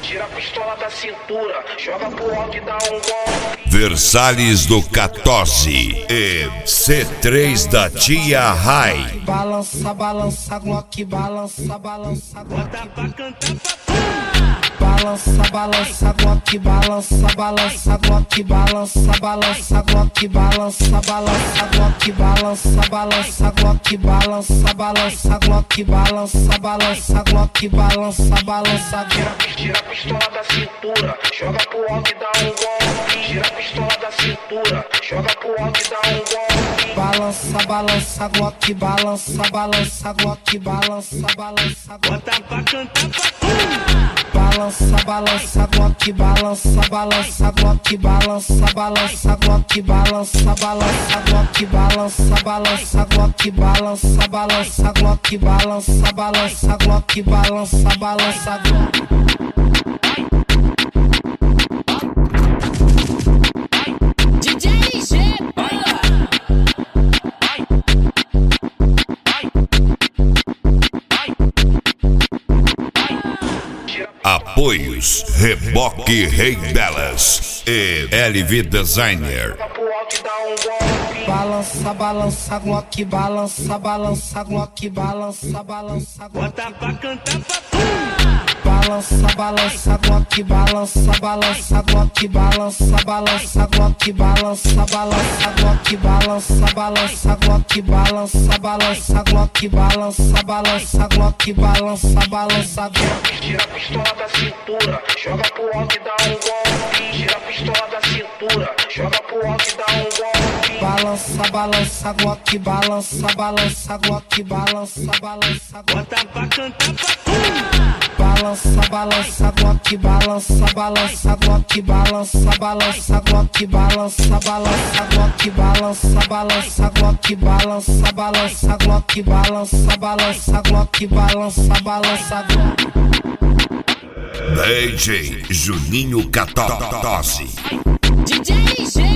Tira a pistola da cintura, joga pro alto e dá um golpe. Versalhes do 14 e C3 da Tia Rai. Balança, balança, Glock, balança, balança, Bota pra cantar balança, balança, Glock, balança, balança, Glock, balança, balança, Glock, balança, balança, Glock, balança, balança, Glock, balança, balança, Glock, balança, balança, Glock, balança, balança. Tira a pistola da cintura, joga pro alto e dá um golpe. Tira a pistola da cintura, joga pro alto e dá um golpe. Balança, balança, Glock, balança, balança, Glock, balança, balança, Bota pra cantar balança, balança, Glock, balança, balança, Glock, balança, balança, Glock, balança, balança, Glock, balança, balança, Glock, balança, balança, Glock, balança, balança, Glock, balança, balança, DJ G. Apoios Reboque Rei Delas e LV Designer. pro alto e dá um golpe. balança, balança, Glock, balança, balança, Glock, balança, balança, Bota pra cantar balança, balança, Glock, balança, balança, Glock, balança, balança, Glock, balança, balança, Glock, balança, balança, Glock, balança, balança, Glock, balança, balança, Glock, balança, balança. Tira a pistola da cintura, joga pro alto e dá um golpe. Tira a pistola da cintura, joga pro alto e dá um golpe. Balança, balança, Glock, balança, balança, Glock, balança, balança, Bota pra cantar balança, balança, Glock, balança, balança, Glock, balança, balança, Glock, balança, balança, Glock, balança, balança, Glock, balança, balança, Glock, balança, balança, Glock, balança, balança. DJ Juninho 14. DJ G.